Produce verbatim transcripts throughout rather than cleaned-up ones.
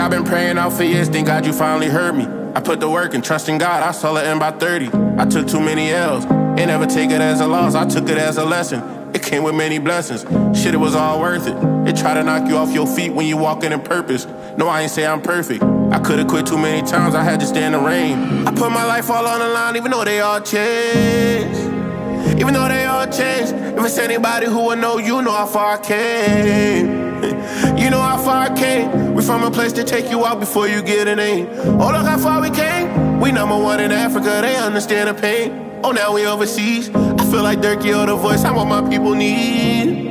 Yeah, I've been praying out for years, thank God you finally heard me. I put the work and trust in God, I saw it end by thirty. I took too many L's, ain't never take it as a loss, I took it as a lesson. It came with many blessings, shit, it was all worth it. They try to knock you off your feet when you walking in purpose. No, I ain't say I'm perfect, I could've quit too many times, I had to stay in the rain. I put my life all on the line, even though they all changed. Even though they all changed. If it's anybody who would know, you know how far I came. You know how far I came. We from a place to take you out before you get a name. Oh, look how far we came. We number one in Africa, they understand the pain. Oh, now we overseas. I feel like Durkee or the voice, I'm what my people need.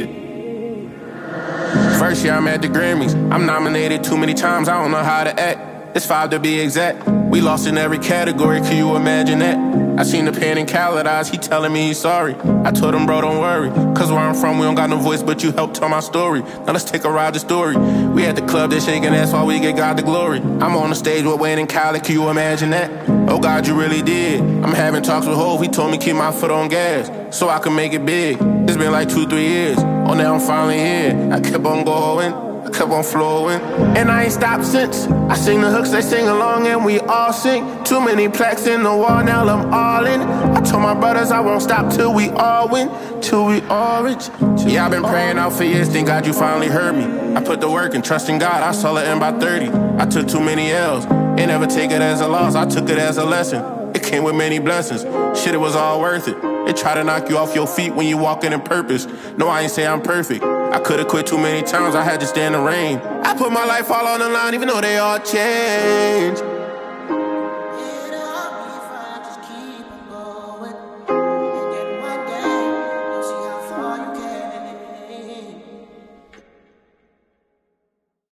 First year I'm at the Grammys. I'm nominated too many times, I don't know how to act. It's five to be exact. We lost in every category, can you imagine that? I seen the pain in Khaled eyes, he telling me he's sorry. I told him, bro, don't worry, cause where I'm from, we don't got no voice, but you helped tell my story. Now let's take a ride the story. We at the club, they shaking ass while we get God the glory. I'm on the stage with Wayne and Khaled, can you imagine that? Oh God, you really did. I'm having talks with Hov, he told me keep my foot on gas, so I can make it big. It's been like two, three years, oh now I'm finally here. I kept on going, I kept on flowing, and I ain't stopped since. I sing the hooks, they sing along, and we all sing. Too many plaques in the wall, now I'm all in. I told my brothers I won't stop till we all win, till we all rich. Yeah, I've been praying out for years, thank God you finally heard me. I put the work and trust in God, I saw it end by thirty. I took too many L's, ain't never take it as a loss, I took it as a lesson. It came with many blessings, shit, it was all worth it. They try to knock you off your feet when you walking in purpose. No, I ain't say I'm perfect, I could've quit too many times, I had to stay in the rain. I put my life all on the line, even though they all changed.